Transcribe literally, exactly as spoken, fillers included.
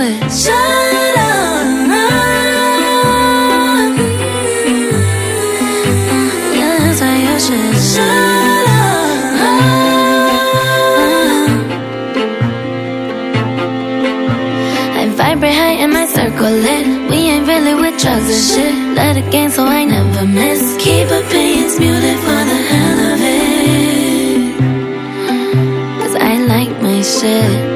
Shut up. Yeah, that's how you should. Shut up. I vibrate high in my circle lit. We ain't really with drugs and shit. Let it gain so I never miss. Keep opinions muted for the hell of it, 'cause I like my shit.